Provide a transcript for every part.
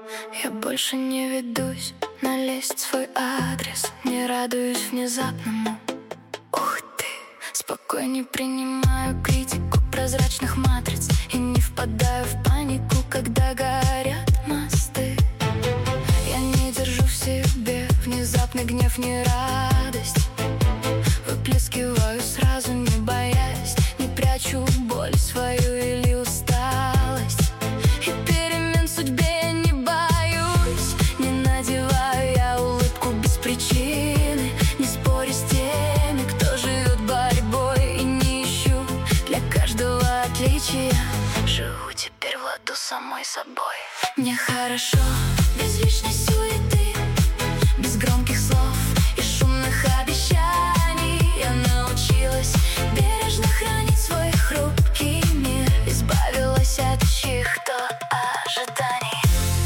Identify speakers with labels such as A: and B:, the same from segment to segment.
A: Я больше не ведусь на лесть в свой адрес, не радуюсь внезапному. Ух ты, спокойней принимаю критику прозрачных матриц и не впадаю в панику, когда горят мосты. Я не держу в себе внезапный гнев, не радость. Выплескиваю сразу, не боясь, не прячу боль свою или усталость. И перемен в судьбе я не боюсь, не надеваю я улыбку без причины, не спорю с теми, кто живет борьбой, и не ищу для каждого отличия. Живу теперь в ладу с самой собой. Мне хорошо без лишней суеты, без громких слов и шумных обещаний. Я научилась бережно хранить свой хрупкий мир, избавилась от чьих-то ожиданий.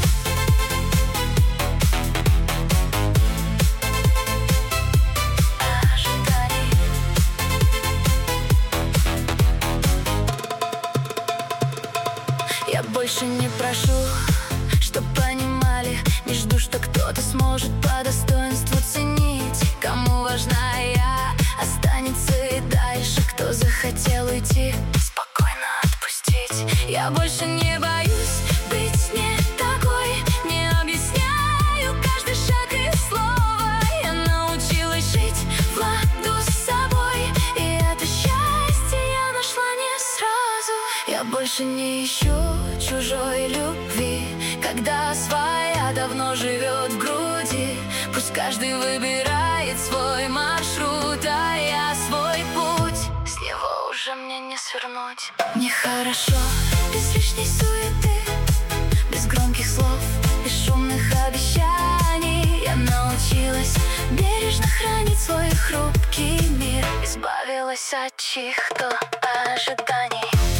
A: Я больше не прошу, чтоб понимали, не жду, что кто-то сможет по достоинству ценить. Кому важна я, останется и дальше. Кто захотел уйти, спокойно отпустить. Я больше не боюсь быть не такой, не объясняю каждый шаг и слово. Я научилась жить в ладу с собой, и это счастье я нашла не сразу. Я больше не ищу чужой любви, когда своя давно живет в груди. Пусть каждый выбирает свой маршрут, а я свой путь. С него уже мне не свернуть. Мне хорошо без лишней суеты, без громких слов и шумных обещаний. Я научилась бережно хранить свой хрупкий мир, избавилась от чьих-то ожиданий.